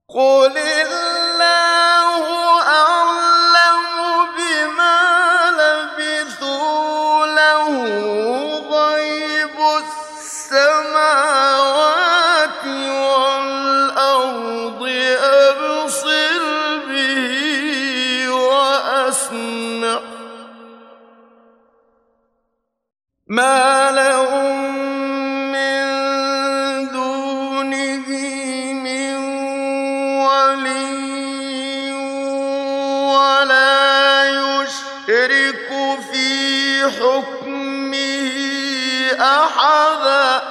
قُلِ اللَّهُ أَعْلَمُ بِمَا لَبِثُوا لَهُ غَيْبُ السَّمَاوَاتِ وَالْأَرْضِ أَبْصِرْ بِهِ وَأَسْمِعْ ۚ مَا لَهُم مِّن دُونِهِ مِن وَلِيٍّ وَلَا يُشْرِكُ فِي حُكْمِهِ أَحَدًا.